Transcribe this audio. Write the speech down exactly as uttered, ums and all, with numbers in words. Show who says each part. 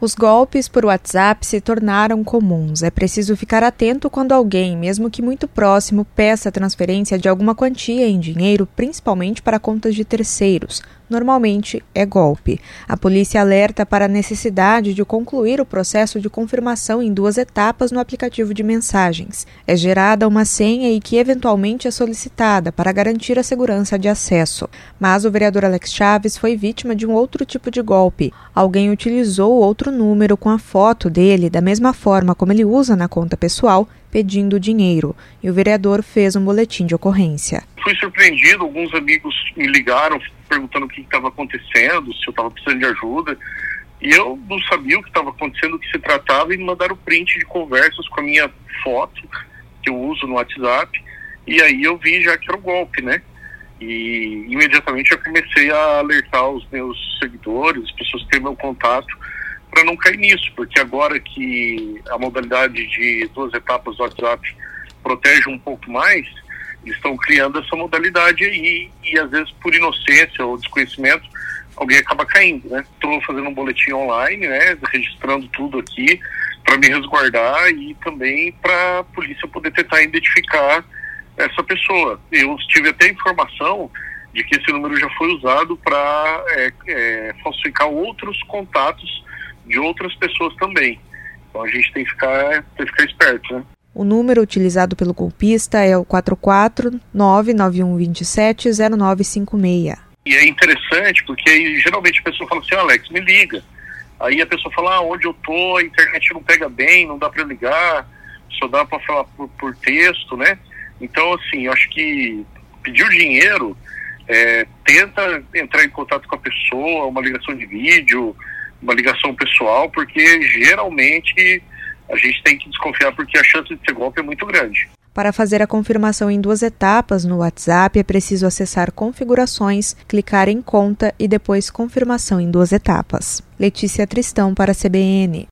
Speaker 1: Os golpes por WhatsApp se tornaram comuns. É preciso ficar atento quando alguém, mesmo que muito próximo, peça a transferência de alguma quantia em dinheiro, principalmente para contas de terceiros. Normalmente é golpe. A polícia alerta para a necessidade de concluir o processo de confirmação em duas etapas no aplicativo de mensagens. É gerada uma senha e que eventualmente é solicitada para garantir a segurança de acesso. Mas o vereador Alex Chaves foi vítima de um outro tipo de golpe. Alguém utilizou outro número com a foto dele, da mesma forma como ele usa na conta pessoal, pedindo dinheiro, e o vereador fez um boletim de ocorrência.
Speaker 2: Fui surpreendido, alguns amigos me ligaram perguntando o que estava acontecendo, se eu estava precisando de ajuda, e eu não sabia o que estava acontecendo, o que se tratava, e me mandaram print de conversas com a minha foto, que eu uso no WhatsApp, e aí eu vi já que era um golpe, né? E imediatamente eu comecei a alertar os meus seguidores, as pessoas que têm meu contato, para não cair nisso, porque agora que a modalidade de duas etapas do WhatsApp protege um pouco mais, eles estão criando essa modalidade aí, e às vezes por inocência ou desconhecimento, alguém acaba caindo, né? Estou fazendo um boletim online, né, registrando tudo aqui, para me resguardar e também para a polícia poder tentar identificar essa pessoa. Eu tive até informação de que esse número já foi usado para é, é, falsificar outros contatos de outras pessoas também. Então a gente tem que ficar, tem que ficar esperto, né?
Speaker 1: O número utilizado pelo golpista é o quatro quatro nove nove um dois sete zero nove cinco seis.
Speaker 2: E é interessante porque aí, geralmente a pessoa fala assim, Alex, me liga. Aí a pessoa fala, ah, onde eu tô, a internet não pega bem, não dá para ligar, só dá para falar por, por texto, né? Então, assim, eu acho que pedir o dinheiro, é, tenta entrar em contato com a pessoa, uma ligação de vídeo, uma ligação pessoal, porque geralmente a gente tem que desconfiar porque a chance de ser golpe é muito grande.
Speaker 1: Para fazer a confirmação em duas etapas no WhatsApp, é preciso acessar configurações, clicar em conta e depois confirmação em duas etapas. Letícia Tristão para a C B N.